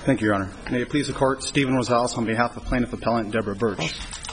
Thank you, Your Honor. May it please the Court, Stephen Rosales on behalf of Plaintiff Appellant Deborah Birch.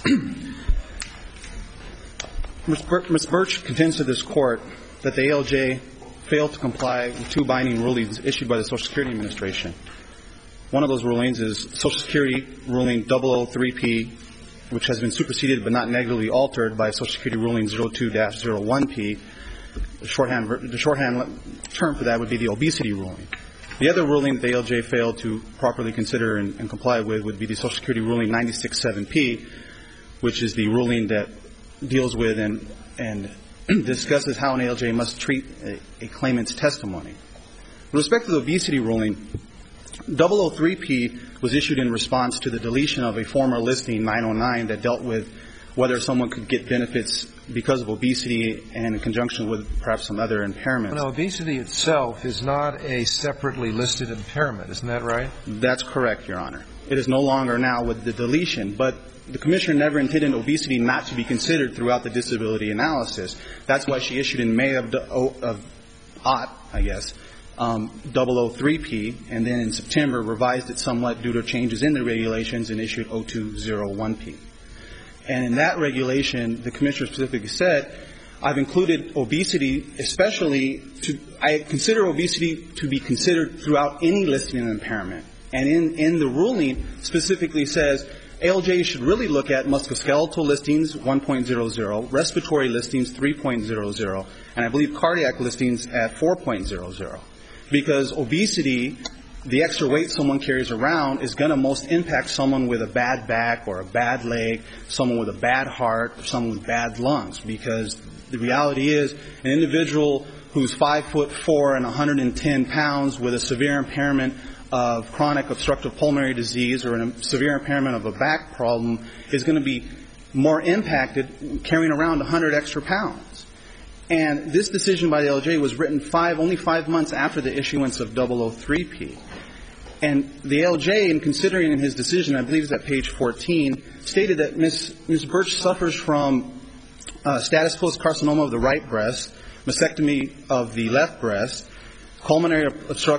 Ms. Birch contends to this Court that the ALJ failed to comply with two binding rulings issued by the Social Security Administration. One of those rulings is Social Security Ruling 003P, which has been superseded but not negatively altered by Social Security Ruling 02-01P. The shorthand term for that would be the obesity ruling. The other ruling that the ALJ failed to properly consider and comply with would be the Social Security Ruling 96-7P, which is the ruling that deals with and discusses how an ALJ must treat a claimant's testimony. With respect to the obesity ruling, 003P was issued in response to the deletion of a former listing, 909, that dealt with whether someone could get benefits because of obesity and in conjunction with perhaps some other impairments. Well, obesity itself is not a separately listed impairment. Isn't that right? That's correct, Your Honor. It is no longer now with the deletion, but the Commissioner never intended obesity not to be considered throughout the disability analysis. That's why she issued in May of 003P, and then in September revised it somewhat due to changes in the regulations and issued 0201P. And in that regulation, the Commissioner specifically said, I've included obesity I consider obesity to be considered throughout any listing and impairment. And in the ruling specifically says ALJ should really look at musculoskeletal listings 1.00, respiratory listings 3.00, and I believe cardiac listings at 4.00. Because obesity, the extra weight someone carries around, is going to most impact someone with a bad back or a bad leg, someone with a bad heart, or someone with bad lungs. Because the reality is an individual who's 5'4" and 110 pounds with a severe impairment of chronic obstructive pulmonary disease or a severe impairment of a back problem is going to be more impacted carrying around 100 extra pounds. And this decision by the ALJ was written only 5 months after the issuance of 003P. And the ALJ, in considering in his decision, I believe it's at page 14, stated that Ms. Birch suffers from status post carcinoma of the right breast, mastectomy of the left breast, chronic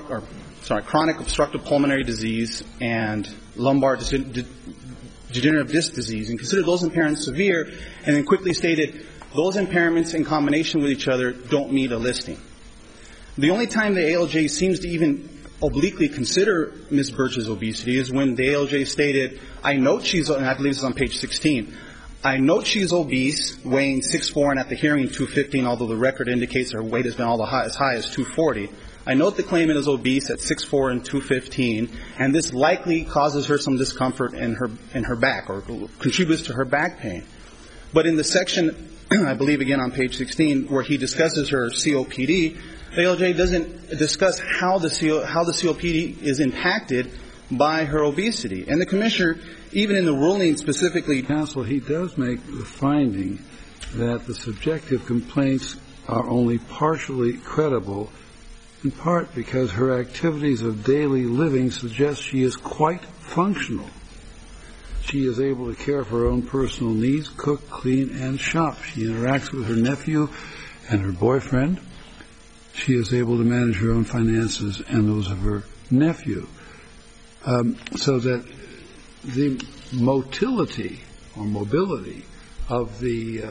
obstructive pulmonary disease, and lumbar degenerative disc disease, and considered those impairments severe, and then quickly stated those impairments in combination with each other don't meet a listing. The only time the ALJ seems to even obliquely consider Ms. Birch's obesity is when the ALJ stated, I note she's, and I believe this is on page 16, I note she's obese, weighing 6'4", and at the hearing 215, although the record indicates her weight has been as high as 240. I note the claimant is obese at 6'4" and 215, and this likely causes her some discomfort in her back or contributes to her back pain. But in the section, I believe again on page 16, where he discusses her COPD, the ALJ doesn't discuss how the COPD is impacted by her obesity. And the Commissioner, even in the ruling specifically... Counsel, he does make the finding that the subjective complaints are only partially credible, in part because her activities of daily living suggest she is quite functional. She is able to care for her own personal needs, cook, clean, and shop. She interacts with her nephew and her boyfriend. She is able to manage her own finances and those of her nephew. So that the motility or mobility of the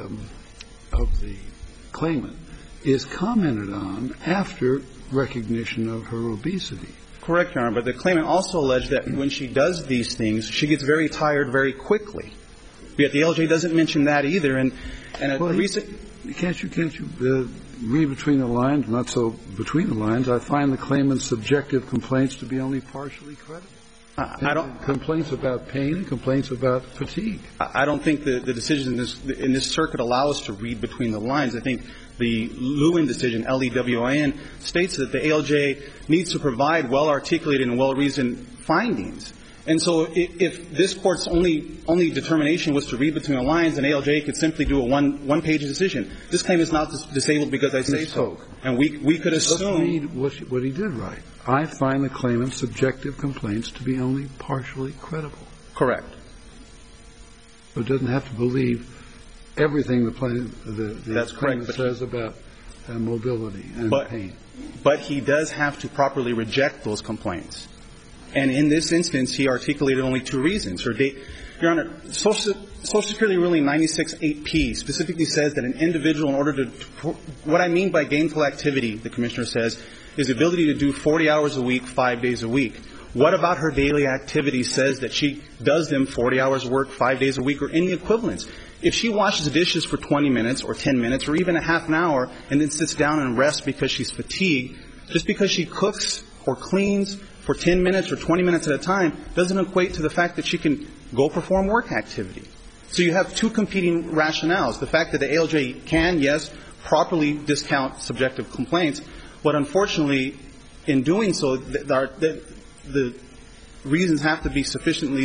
claimant is commented on after recognition of her obesity. Correct, Your Honor, but the claimant also alleged that when she does these things, she gets very tired very quickly. Yet the ALJ doesn't mention that either. And Can't you read between the lines? Not so between the lines. I find the claimant's subjective complaints to be only partially credible. Complaints about pain and complaints about fatigue. I don't think the decisions in this circuit allow us to read between the lines. I think the Lewin decision, Lewin, states that the ALJ needs to provide well-articulated and well-reasoned findings. And so if this Court's only determination was to read between the lines, an ALJ could simply do a one-page decision. This claim is not disabled because I say so. And we could assume... Let's read what he did write. I find the claimant's subjective complaints to be only partially credible. Correct. But it doesn't have to believe everything the claimant says about mobility and pain. But he does have to properly reject those complaints. And in this instance, he articulated only two reasons. Your Honor, Social Security ruling 96-8P specifically says that an individual, in order to – what I mean by gainful activity, the Commissioner says, is the ability to do 40 hours a week, 5 days a week. What about her daily activity says that she does them 40 hours of work, 5 days a week, or any equivalents? If she washes the dishes for 20 minutes or 10 minutes or even a half an hour and then sits down and rests because she's fatigued, just because she cooks or cleans for 10 minutes or 20 minutes at a time doesn't equate to the fact that she can go perform work activity. So you have two competing rationales. The fact that the ALJ can, yes, properly discount subjective complaints, but unfortunately, in doing so, the reasons have to be sufficiently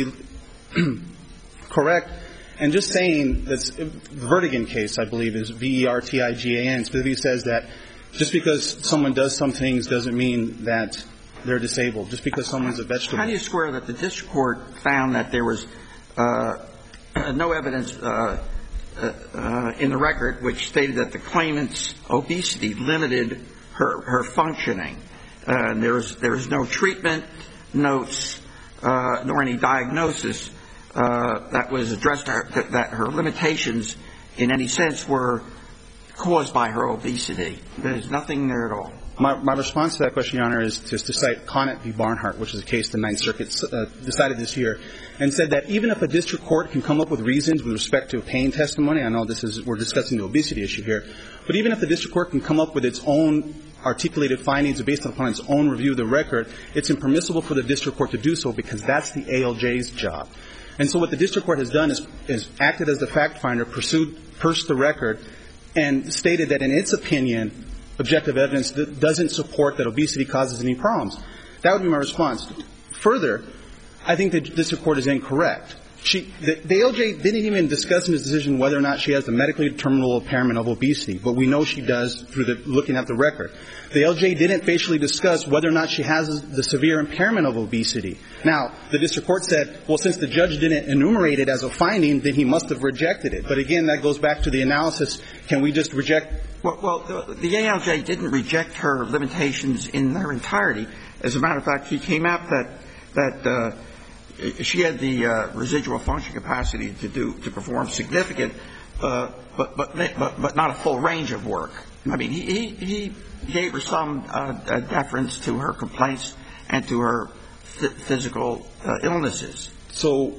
correct. And just saying that the Vertigan case, I believe, is Vertigan, specifically says that just because someone does some things doesn't mean that they're disabled. Just because someone's a vegetable. How do you square that the district court found that there was no evidence in the record which stated that the claimant's obesity limited her functioning? There was no treatment notes nor any diagnosis that was addressed that her limitations in any sense were caused by her obesity. There's nothing there at all. My response to that question, Your Honor, is just to cite Conant v. Barnhart, which is a case the Ninth Circuit decided this year, and said that even if a district court can come up with reasons with respect to pain testimony, I know we're discussing the obesity issue here, but even if the district court can come up with its own articulated findings based upon its own review of the record, it's impermissible for the district court to do so because that's the ALJ's job. And so what the district court has done is acted as the fact finder, pursed the record, and stated that in its opinion, objective evidence doesn't support that obesity causes any problems. That would be my response. Further, I think the district court is incorrect. The ALJ didn't even discuss in his decision whether or not she has the medically determinable impairment of obesity, but we know she does through looking at the record. The ALJ didn't facially discuss whether or not she has the severe impairment of obesity. Now, the district court said, well, since the judge didn't enumerate it as a finding, then he must have rejected it. But again, that goes back to the analysis. Can we just reject? Well, the ALJ didn't reject her limitations in their entirety. As a matter of fact, he came out that she had the residual function capacity to perform significant, but not a full range of work. I mean, he gave her some deference to her complaints and to her physical illnesses. So,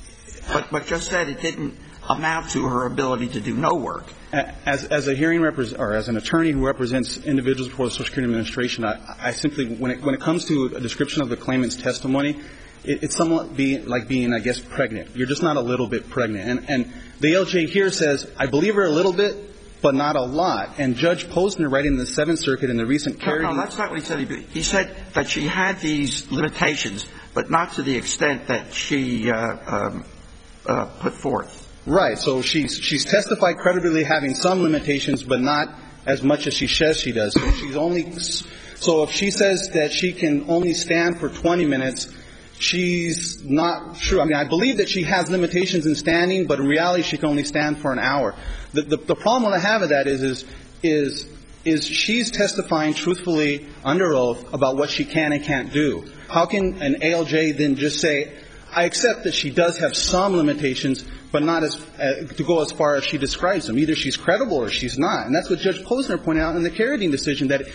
but just said it didn't amount to her ability to do no work. As a hearing or as an attorney who represents individuals before the Social Security Administration, I simply, when it comes to a description of the claimant's testimony, it's somewhat like being, I guess, pregnant. You're just not a little bit pregnant. And the ALJ here says, I believe her a little bit, but not a lot. And Judge Posner, writing in the Seventh Circuit in the recent Kerry. No, that's not what he said. He said that she had these limitations, but not to the extent that she put forth. Right. So she's testified credibly having some limitations, but not as much as she says she does. So if she says that she can only stand for 20 minutes, she's not true. I mean, I believe that she has limitations in standing, but in reality she can only stand for an hour. The problem I have with that is she's testifying truthfully under oath about what she can and can't do. How can an ALJ then just say, I accept that she does have some limitations, but not to go as far as she describes them. Either she's credible or she's not. And that's what Judge Posner pointed out in the Carradine decision, that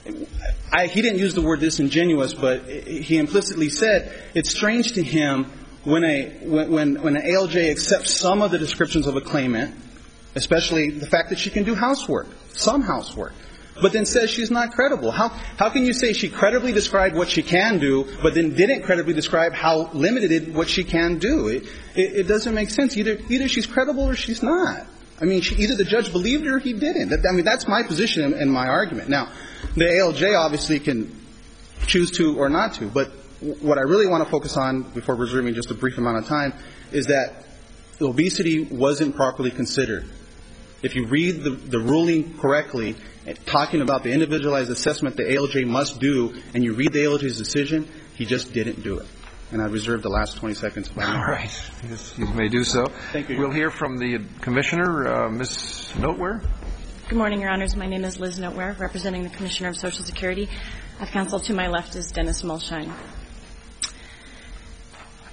he didn't use the word disingenuous, but he implicitly said it's strange to him when an ALJ accepts some of the descriptions of a claimant, especially the fact that she can do housework, some housework, but then says she's not credible. How can you say she credibly described what she can do, but then didn't credibly describe how limited what she can do? It doesn't make sense. Either she's credible or she's not. I mean, either the judge believed her or he didn't. I mean, that's my position and my argument. Now, the ALJ obviously can choose to or not to, but what I really want to focus on before reserving just a brief amount of time is that obesity wasn't properly considered. If you read the ruling correctly, talking about the individualized assessment the ALJ must do, and you read the ALJ's decision, he just didn't do it. And I reserve the last 20 seconds. All right. You may do so. Thank you. We'll hear from the Commissioner, Ms. Noteware. Good morning, Your Honors. My name is Liz Noteware, representing the Commissioner of Social Security. Counsel to my left is Dennis Mulshine.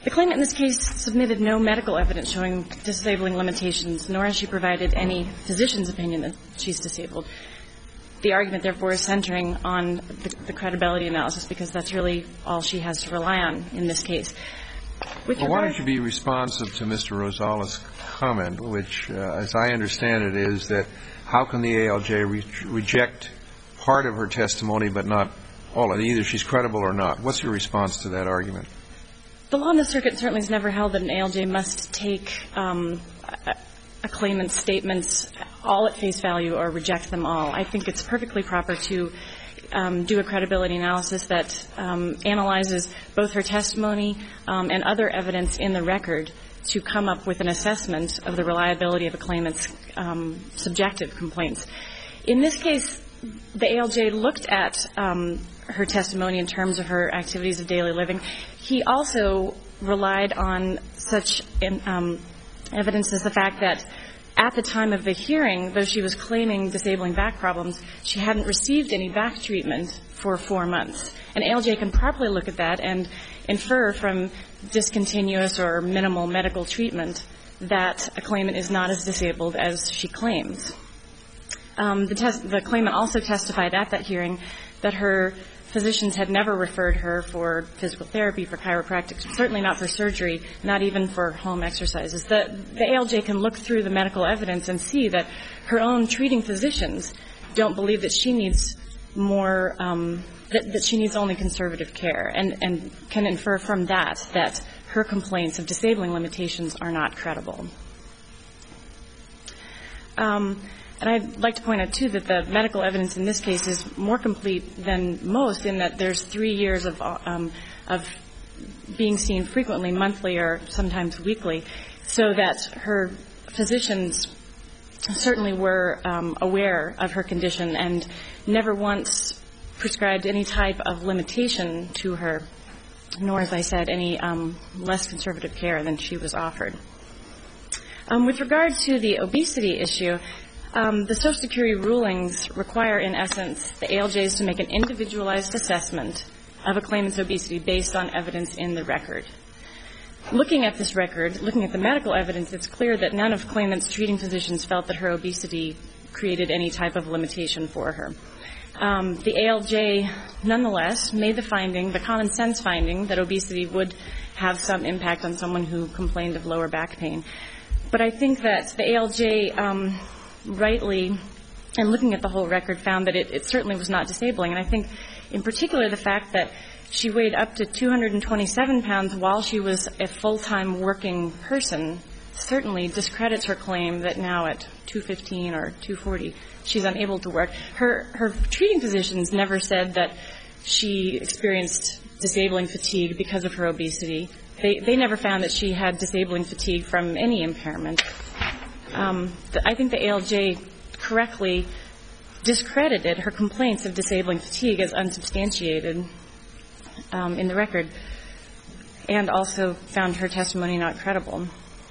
The claimant in this case submitted no medical evidence showing disabling limitations, nor has she provided any physician's opinion that she's disabled. The argument, therefore, is centering on the credibility analysis because that's really all she has to rely on in this case. Well, why don't you be responsive to Mr. Rosales' comment, which, as I understand it, is that how can the ALJ reject part of her testimony but not all of it? Either she's credible or not. What's your response to that argument? The law in the circuit certainly has never held that an ALJ must take a claimant's statements all at face value or reject them all. I think it's perfectly proper to do a credibility analysis that analyzes both her testimony and other evidence in the record to come up with an assessment of the reliability of a claimant's subjective complaints. In this case, the ALJ looked at her testimony in terms of her activities of daily living. He also relied on such evidence as the fact that at the time of the hearing, though she was claiming disabling back problems, she hadn't received any back treatment for 4 months. An ALJ can properly look at that and infer from discontinuous or minimal medical treatment that a claimant is not as disabled as she claims. The claimant also testified at that hearing that her physicians had never referred her for physical therapy, for chiropractic, certainly not for surgery, not even for home exercises. The ALJ can look through the medical evidence and see that her own treating physicians don't believe that she needs more, that she needs only conservative care, and can infer from that that her complaints of disabling limitations are not credible. And I'd like to point out, too, that the medical evidence in this case is more complete than most in that there's 3 years of being seen frequently, monthly or sometimes weekly, so that her physicians certainly were aware of her condition and never once prescribed any type of limitation to her, nor, as I said, any less conservative care than she was offered. With regard to the obesity issue, the Social Security rulings require, in essence, the ALJs to make an individualized assessment of a claimant's obesity based on evidence in the record. Looking at this record, looking at the medical evidence, it's clear that none of claimant's treating physicians felt that her obesity created any type of limitation for her. The ALJ, nonetheless, made the finding, the common sense finding, that obesity would have some impact on someone who complained of lower back pain. But I think that the ALJ rightly, and looking at the whole record, found that it certainly was not disabling. And I think, in particular, the fact that she weighed up to 227 pounds while she was a full-time working person certainly discredits her claim that now at 215 or 240 she's unable to work. Her treating physicians never said that she experienced disabling fatigue because of her obesity. They never found that she had disabling fatigue from any impairment. I think the ALJ correctly discredited her complaints of disabling fatigue as unsubstantiated in the record, and also found her testimony not credible.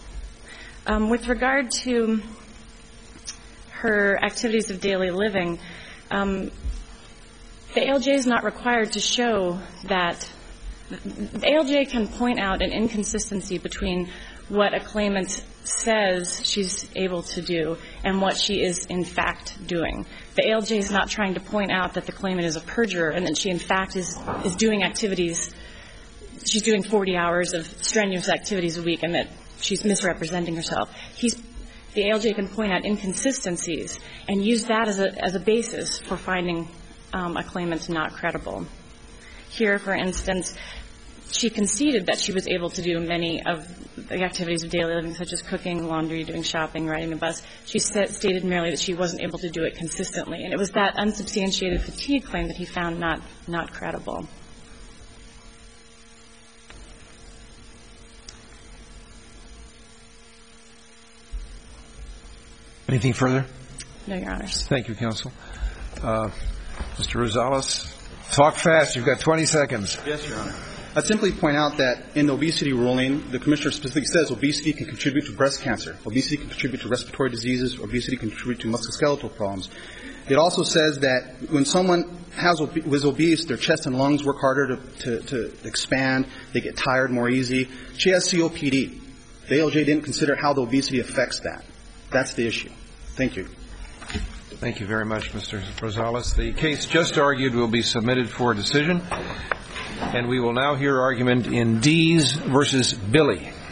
With regard to her activities of daily living, the ALJ is not required to show that the ALJ can point out an inconsistency between what a claimant says she's able to do and what she is in fact doing. The ALJ is not trying to point out that the claimant is a perjurer and that she in fact is doing activities, she's doing 40 hours of strenuous activities a week and that she's misrepresenting herself. The ALJ can point out inconsistencies and use that as a basis for finding a claimant not credible. Here, for instance, she conceded that she was able to do many of the activities of daily living, such as cooking, laundry, doing shopping, riding the bus. She stated merely that she wasn't able to do it consistently. And it was that unsubstantiated fatigue claim that he found not credible. Anything further? No, Your Honors. Thank you, Counsel. Mr. Rosales, talk fast. You've got 20 seconds. Yes, Your Honor. I'd simply point out that in the obesity ruling, the Commissioner specifically says obesity can contribute to breast cancer. Obesity can contribute to respiratory diseases. Obesity can contribute to musculoskeletal problems. It also says that when someone was obese, their chest and lungs work harder to expand. They get tired more easy. She has COPD. The ALJ didn't consider how the obesity affects that. That's the issue. Thank you. Thank you very much, Mr. Rosales. The case just argued will be submitted for decision. And we will now hear argument in Dees versus Billy.